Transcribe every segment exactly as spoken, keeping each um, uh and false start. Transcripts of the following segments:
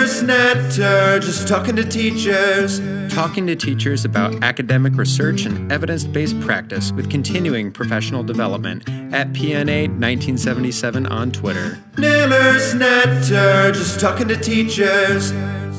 Naylor's Natter, just talking to teachers. Talking to teachers about academic research and evidence-based practice with continuing professional development at P N A nineteen seventy-seven on Twitter. Naylor's Natter, just talking to teachers.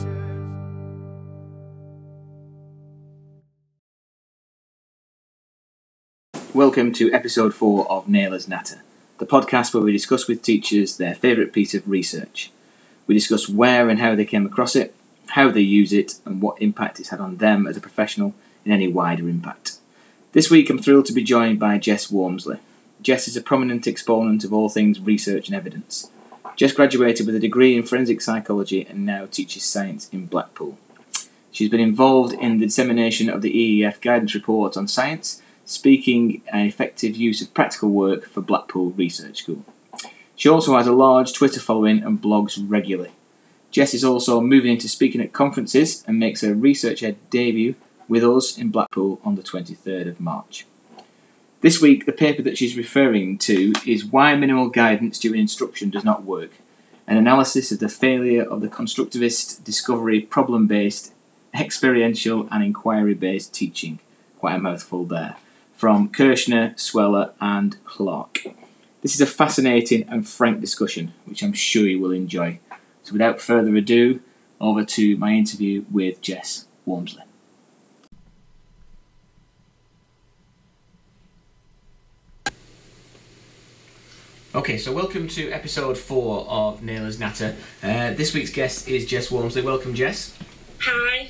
Welcome to episode four of Naylor's Natter, the podcast where we discuss with teachers their favourite piece of research. We discuss where and how they came across it, how they use it, and what impact it's had on them as a professional and any wider impact. This week I'm thrilled to be joined by Jess Walmsley. Jess is a prominent exponent of all things research and evidence. Jess graduated with a degree in forensic psychology and now teaches science in Blackpool. She's been involved in the dissemination of the E E F guidance report on science, speaking an effective use of practical work for Blackpool Research School. She also has a large Twitter following and blogs regularly. Jess is also moving into speaking at conferences and makes her Research Ed debut with us in Blackpool on the twenty-third of March. This week, the paper that she's referring to is Why Minimal Guidance During Instruction Does Not Work, an analysis of the failure of the constructivist, discovery, problem-based, experiential and inquiry-based teaching. Quite a mouthful there. From Kirshner, Sweller and Clark. This is a fascinating and frank discussion, which I'm sure you will enjoy. So without further ado, over to my interview with Jess Walmsley. Okay, so welcome to episode four of Naylor's Natter. Uh, this week's guest is Jess Walmsley. Welcome, Jess. Hi.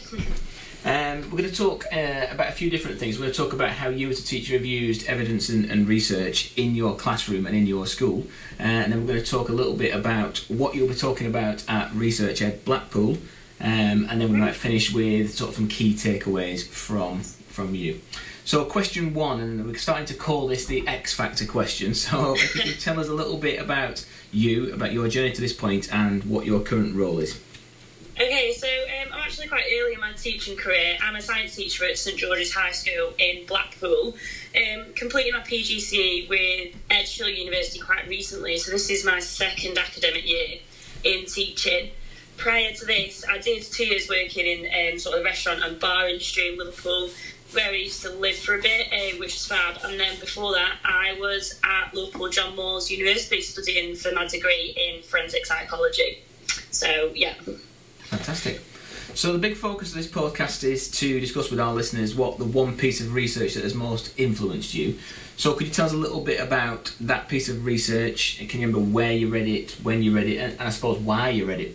Um, we're going to talk uh, about a few different things. We're going to talk about how you as a teacher have used evidence and, and research in your classroom and in your school. Uh, and then we're going to talk a little bit about what you'll be talking about at Research Ed Blackpool. Um, and then we might finish with sort of some key takeaways from, from you. So question one, and we're starting to call this the X Factor question. So if you could tell us a little bit about you, about your journey to this point and what your current role is. Okay, so um, I'm actually quite early in my teaching career. I'm a science teacher at St George's High School in Blackpool. Um, completed my P G C E with Edgehill University quite recently, so this is my second academic year in teaching. Prior to this, I did two years working in um, sort of the restaurant and bar industry in Liverpool, where I used to live for a bit, uh, which was fab. And then before that, I was at Liverpool John Moores University studying for my degree in forensic psychology. So, yeah. Fantastic. So the big focus of this podcast is to discuss with our listeners what the one piece of research that has most influenced you. So could you tell us a little bit about that piece of research? Can you remember where you read it, when you read it, and, and I suppose why you read it?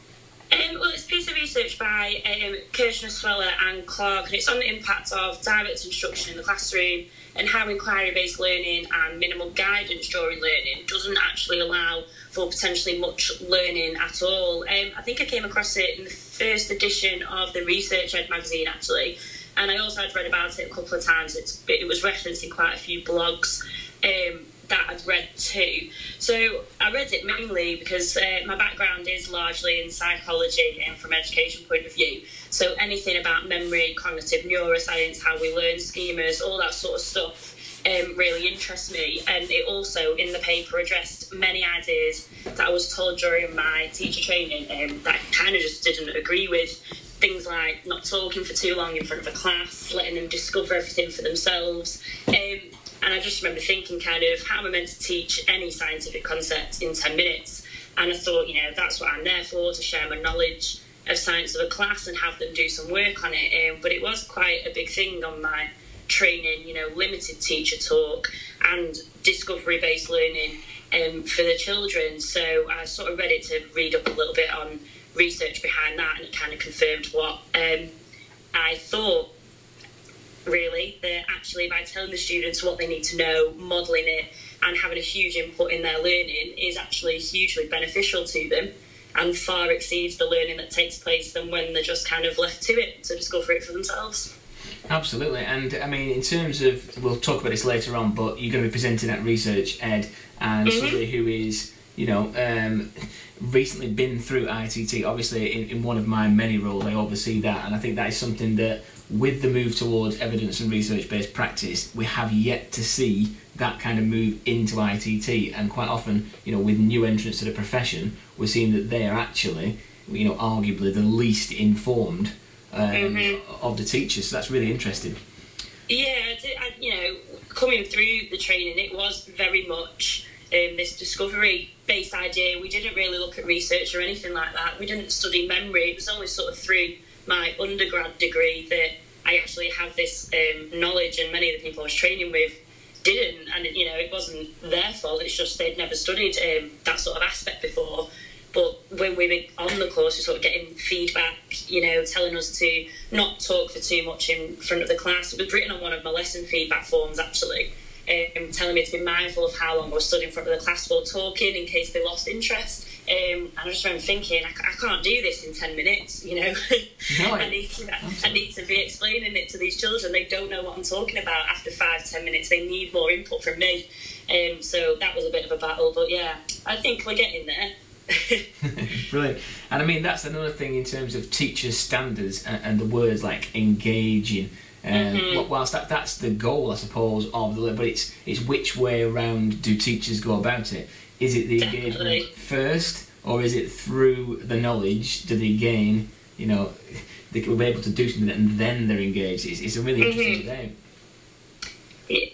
Um, well, it's a piece of research by um, Kirshner, Sweller and Clark, and it's on the impact of direct instruction in the classroom and how inquiry-based learning and minimal guidance during learning doesn't actually allow for potentially much learning at all. Um, I think I came across it in the first edition of the Research Ed magazine, actually, and I also had read about it a couple of times. It's, it was referenced in quite a few blogs um, that I'd read too. So I read it mainly because uh, my background is largely in psychology and from an education point of view. So anything about memory, cognitive neuroscience, how we learn schemas, all that sort of stuff um, really interests me. And it also, in the paper, addressed many ideas that I was told during my teacher training um, that I kind of just didn't agree with. Things like not talking for too long in front of a class, letting them discover everything for themselves. Um, And I just remember thinking kind of, how am I meant to teach any scientific concept in ten minutes? And I thought, you know, that's what I'm there for, to share my knowledge of science with a class and have them do some work on it. Um, but it was quite a big thing on my training, you know, limited teacher talk and discovery-based learning um, for the children. So I sort of read it to read up a little bit on research behind that, and it kind of confirmed what um, I thought. Really, that actually by telling the students what they need to know, modelling it and having a huge input in their learning is actually hugely beneficial to them and far exceeds the learning that takes place than when they're just kind of left to it to discover it for themselves. Absolutely, and I mean in terms of, we'll talk about this later on, but you're going to be presenting at Research Ed and mm-hmm. somebody who is, you know, um, recently been through I T T. Obviously in, in one of my many roles I oversee that, and I think that is something that with the move towards evidence and research-based practice, we have yet to see that kind of move into I T T, and quite often, you know, with new entrants to the profession, we're seeing that they are actually you know, arguably the least informed um, Mm-hmm. of the teachers. So that's really interesting. Yeah, I, you know, coming through the training, it was very much um, this discovery-based idea. We didn't really look at research or anything like that. We didn't study memory. It was only sort of through my undergrad degree that I actually have this um, knowledge, and many of the people I was training with didn't. And, you know, it wasn't their fault. It's just they'd never studied um, that sort of aspect before. But when we were on the course, we sort of getting feedback, you know, telling us to not talk for too much in front of the class. It was written on one of my lesson feedback forms, actually, um, telling me to be mindful of how long I was stood in front of the class for talking in case they lost interest. Um, and I just remember thinking, I, I can't do this in ten minutes, you know. No, I need to, I need to be explaining it to these children. They don't know what I'm talking about after five, ten minutes. They need more input from me. Um, so that was a bit of a battle. But yeah, I think we're getting there. Brilliant. And I mean, that's another thing in terms of teachers' standards and, and the words like engaging. Um, Mm-hmm. Whilst that, that's the goal, I suppose, of the but it's it's which way around do teachers go about it? Is it the Definitely. engagement first, or is it through the knowledge do they gain? You know, they will be able to do something and then they're engaged. It's, it's a really interesting Mm-hmm. debate. Yeah.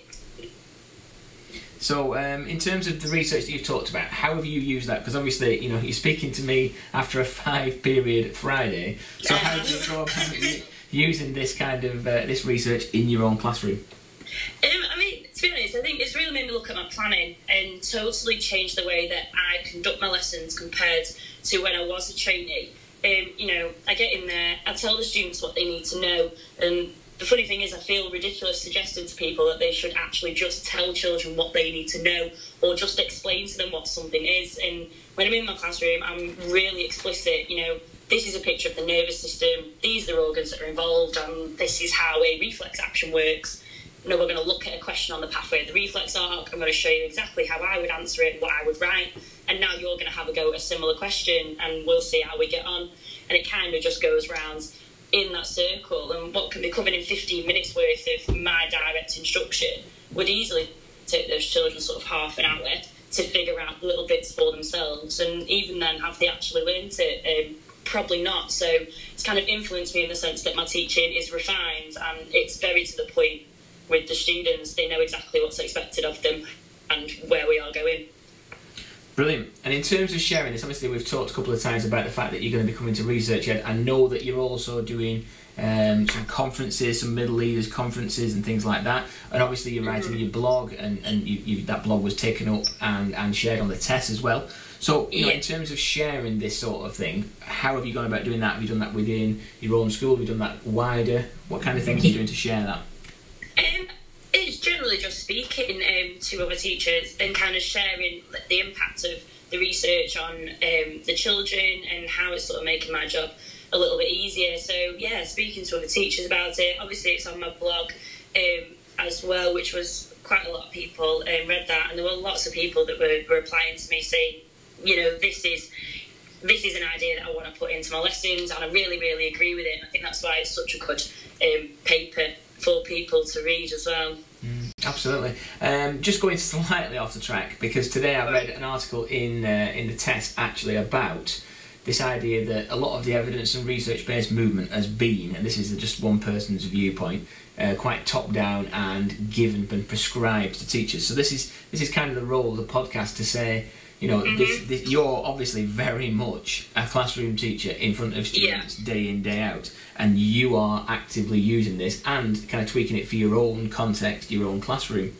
So, um, in terms of the research that you've talked about, how have you used that? Because obviously, you know, you're speaking to me after a five-period Friday. So, how do you go about u- using this kind of uh, this research in your own classroom? Um, I mean, to be honest, I think it's really made me look at my planning and totally changed the way that I conduct my lessons compared to when I was a trainee. Um, you know, I get in there, I tell the students what they need to know, and the funny thing is I feel ridiculous suggesting to people that they should actually just tell children what they need to know or just explain to them what something is. And when I'm in my classroom, I'm really explicit, you know, this is a picture of the nervous system, these are the organs that are involved, and this is how a reflex action works. You know, we're going to look at a question on the pathway of the reflex arc. I'm going to show you exactly how I would answer it, what I would write, and now you're going to have a go at a similar question, and we'll see how we get on. And it kind of just goes round in that circle, and what can be covered in fifteen minutes worth of my direct instruction would easily take those children sort of half an hour to figure out little bits for themselves, and even then have they actually learned it? Um, probably not. So it's kind of influenced me in the sense that my teaching is refined and it's very to the point with the students. They know exactly what's expected of them and where we are going. Brilliant. And in terms of sharing this, obviously we've talked a couple of times about the fact that you're going to be coming to Research Ed. I know that you're also doing um, some conferences, some middle leaders conferences and things like that. And obviously you're writing your blog, and, and you, you, that blog was taken up and, and shared on the test as well. So, you know, Yeah. in terms of sharing this sort of thing, how have you gone about doing that? Have you done that within your own school? Have you done that wider? What kind of things are you doing to share that? Um, it's generally just speaking um, to other teachers and kind of sharing the impact of the research on um, the children and how it's sort of making my job a little bit easier. So, yeah, speaking to other teachers about it. Obviously, it's on my blog um, as well, which was quite a lot of people um, read that. And there were lots of people that were, were replying to me saying, you know, this is this is an idea that I want to put into my lessons, and I really, really agree with it. And I think that's why it's such a good um, paper for people to read as well. Mm, absolutely. Um, just going slightly off the track, because today I read an article in uh, in the test actually about this idea that a lot of the evidence and research-based movement has been, and this is just one person's viewpoint, uh, quite top-down and given and prescribed to teachers. So this is this is kind of the role of the podcast to say, you know, Mm-hmm. this, this, you're obviously very much a classroom teacher in front of students Yeah. day in, day out, and you are actively using this and kind of tweaking it for your own context, your own classroom.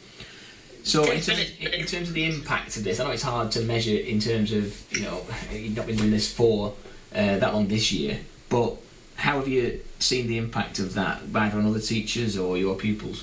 So in terms, in terms of the impact of this, I know it's hard to measure in terms of, you know, you've not been doing this for uh, that long this year, but how have you seen the impact of that, either on other teachers or your pupils?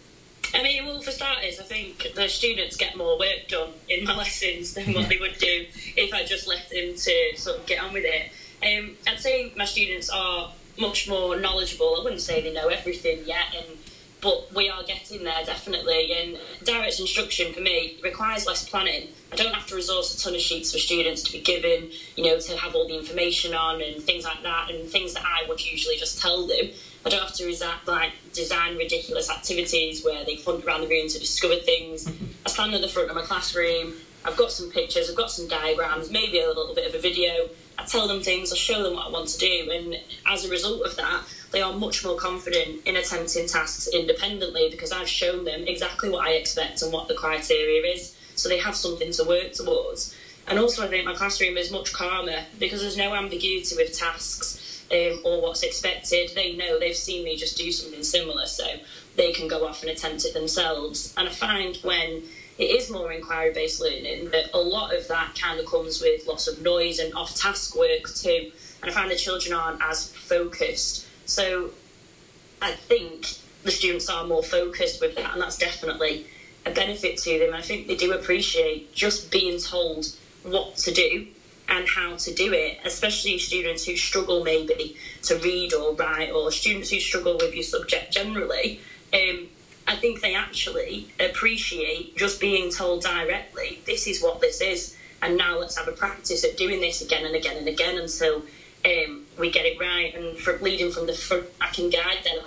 I mean, well, for starters, I think the students get more work done in my lessons than what they would do if I just left them to sort of get on with it. Um, I'd say my students are much more knowledgeable. I wouldn't say they know everything yet, and but we are getting there, definitely. And direct instruction, for me, requires less planning. I don't have to resource a ton of sheets for students to be given, you know, to have all the information on and things like that, and things that I would usually just tell them. I don't have to resi- like design ridiculous activities where they hunt around the room to discover things. I stand at the front of my classroom, I've got some pictures, I've got some diagrams, maybe a little bit of a video. I tell them things or show them what I want to do. And as a result of that, they are much more confident in attempting tasks independently because I've shown them exactly what I expect and what the criteria is. So they have something to work towards. And also I think my classroom is much calmer because there's no ambiguity with tasks um, or what's expected. They know, they've seen me just do something similar, so they can go off and attempt it themselves. And I find when it is more inquiry-based learning that a lot of that kind of comes with lots of noise and off-task work too. And I find the children aren't as focused. So I think the students are more focused with that, and that's definitely a benefit to them. I think they do appreciate just being told what to do and how to do it, especially students who struggle maybe to read or write, or students who struggle with your subject generally. Um, I think they actually appreciate just being told directly, this is what this is, and now let's have a practice at doing this again and again and again until um, we get it right. And for leading from the front, I can guide them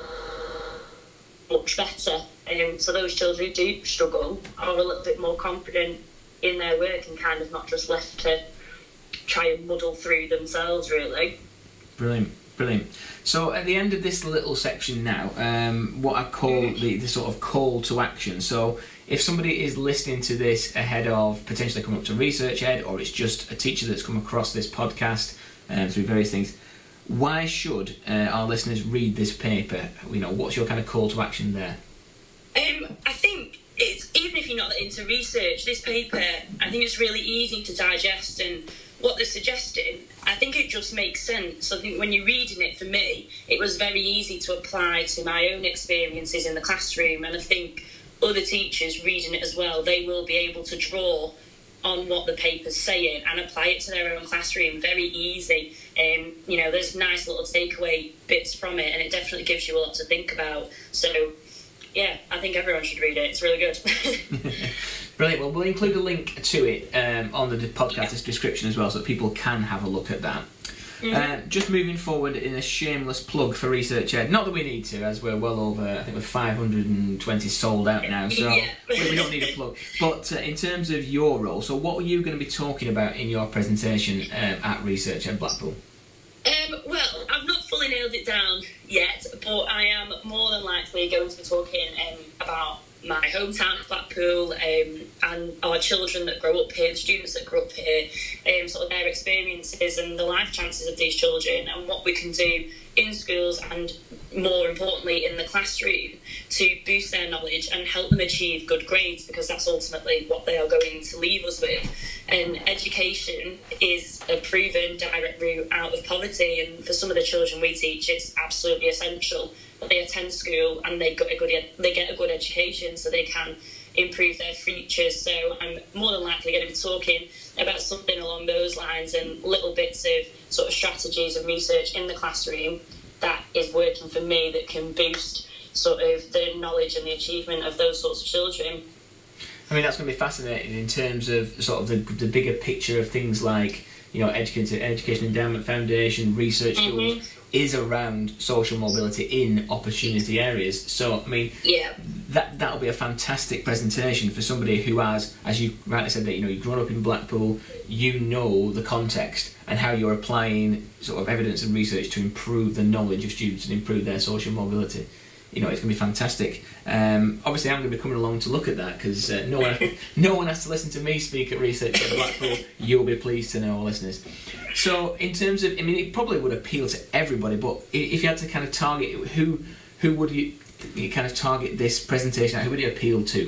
much better. Um, so those children who do struggle are a little bit more confident in their work and kind of not just left to try and muddle through themselves, really. Brilliant, brilliant. So at the end of this little section now, um, what I call the, the sort of call to action. So if somebody is listening to this ahead of potentially coming up to Research Ed, or it's just a teacher that's come across this podcast um, through various things, why should uh, our listeners read this paper? You know, what's your kind of call to action there? Um, I think it's, even if you're not into research, this paper, I think it's really easy to digest, and what they're suggesting, I think it just makes sense. I think when you're reading it, for me, it was very easy to apply to my own experiences in the classroom, and I think other teachers reading it as well, they will be able to draw on what the paper's saying and apply it to their own classroom very easy. Um, you know, there's nice little takeaway bits from it, and it definitely gives you a lot to think about. So yeah, I think everyone should read it. It's really good. Brilliant. Well, we'll include a link to it um, on the podcast description as well, so that people can have a look at that. Mm-hmm. Uh, just moving forward in a shameless plug for Research Ed. Not that we need to, as we're well over, I think we're five hundred twenty sold out now, so yeah. we don't need a plug. But uh, in terms of your role, so what were you going to be talking about in your presentation um, at Research Ed Blackpool? Um, well, I've not fully nailed it down yet, but I am more than likely going to be talking um, about my hometown of Blackpool um, and our children that grow up here, the students that grow up here, um, sort of their experiences and the life chances of these children, and what we can do in schools and more importantly in the classroom to boost their knowledge and help them achieve good grades, because that's ultimately what they are going to leave us with. And education is a proven direct route out of poverty, and for some of the children we teach it's absolutely essential that they attend school and they get a good they get a good education so they can improve their futures. So I'm more than likely going to be talking about something along those lines and little bits of sort of strategies and research in the classroom that is working for me that can boost sort of the knowledge and the achievement of those sorts of children. I mean, that's going to be fascinating in terms of sort of the, the bigger picture of things like, you know, Education, Education Endowment Foundation, research schools, mm-hmm. is around social mobility in opportunity areas. So, I mean, yeah. that, that'll be a fantastic presentation for somebody who has, as you rightly said, that, you know, you've grown up in Blackpool, you know the context and how you're applying sort of evidence and research to improve the knowledge of students and improve their social mobility. You know, it's going to be fantastic. Um, obviously, I'm going to be coming along to look at that because uh, no one, no one has to listen to me speak at Research at Blackpool. You'll be pleased to know, listeners. So, in terms of, I mean, it probably would appeal to everybody, but if you had to kind of target who, who would you, you kind of target this presentation at? Who would it appeal to?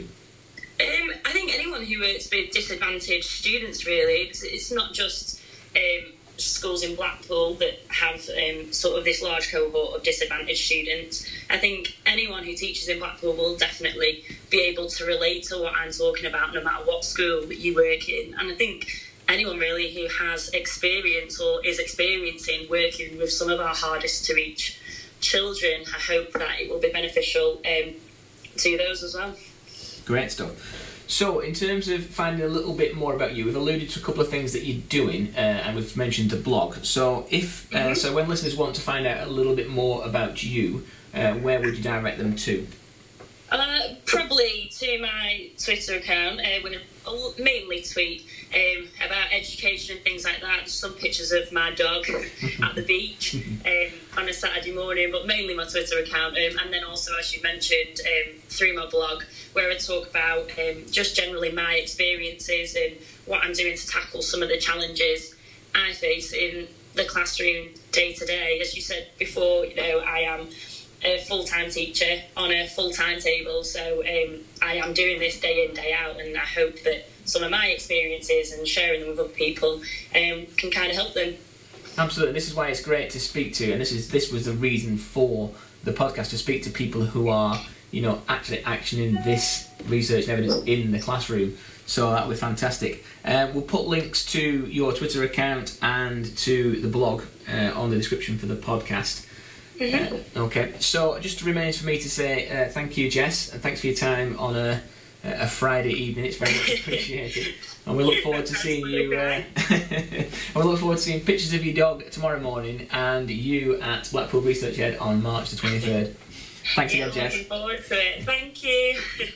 Um, I think anyone who works with disadvantaged students, really. It's, it's not just Um, schools in Blackpool that have um, sort of this large cohort of disadvantaged students. I think anyone who teaches in Blackpool will definitely be able to relate to what I'm talking about no matter what school you work in. And I think anyone really who has experience or is experiencing working with some of our hardest to reach children, I hope that it will be beneficial um, to those as well. Great stuff. So, in terms of finding a little bit more about you, we've alluded to a couple of things that you're doing, uh, and we've mentioned the blog. So, if uh, mm-hmm. so, when listeners want to find out a little bit more about you, uh, where would you direct them to? Uh, Probably to my Twitter account, uh, when I mainly tweet um, about education and things like that. Just some pictures of my dog at the beach um, on a Saturday morning, but mainly my Twitter account. Um, and then also, as you mentioned, um, through my blog, where I talk about um, just generally my experiences and what I'm doing to tackle some of the challenges I face in the classroom day to day. As you said before, you know, I am a full-time teacher on a full-time table, so um, I am doing this day in, day out, and I hope that some of my experiences and sharing them with other people um, can kind of help them. Absolutely. This is why it's great to speak to, and this is this was the reason for the podcast, to speak to people who are, you know, actually actioning this research and evidence in the classroom. So that was fantastic. Uh, we'll put links to your Twitter account and to the blog uh, on the description for the podcast. Mm-hmm. Uh, okay, so just remains for me to say uh, thank you, Jess, and thanks for your time on a, a Friday evening. It's very much appreciated, and we look forward to seeing you. Uh, and we look forward to seeing pictures of your dog tomorrow morning, and you at Blackpool Research Ed on March the twenty-third. Thanks yeah, again, Jess. Looking forward to it. Thank you.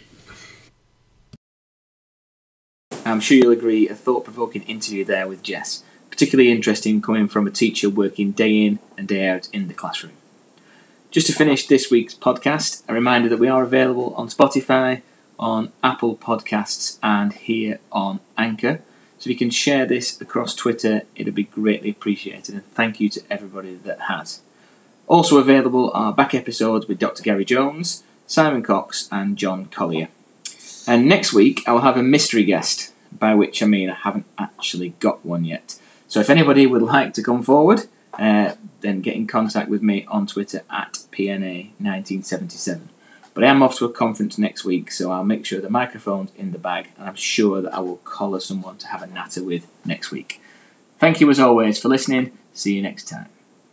I'm sure you'll agree, a thought-provoking interview there with Jess. Particularly interesting coming from a teacher working day in and day out in the classroom. Just to finish this week's podcast, a reminder that we are available on Spotify, on Apple Podcasts, and here on Anchor. So if you can share this across Twitter, it'd be greatly appreciated, and thank you to everybody that has. Also available are back episodes with Doctor Gary Jones, Simon Cox, and John Collier. And next week I will have a mystery guest, by which I mean I haven't actually got one yet. So if anybody would like to come forward, uh, then get in contact with me on Twitter at P N A nineteen seventy-seven. But I am off to a conference next week, so I'll make sure the microphone's in the bag, and I'm sure that I will collar someone to have a natter with next week. Thank you as always for listening. See you next time.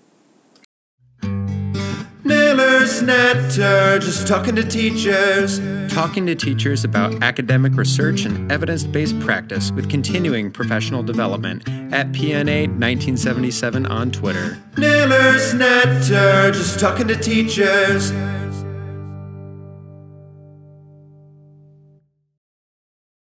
Nailers Natter, just talking to teachers. Talking to teachers about academic research and evidence-based practice with continuing professional development at P N A nineteen seventy-seven on Twitter. Nailers Natter, just talking to teachers.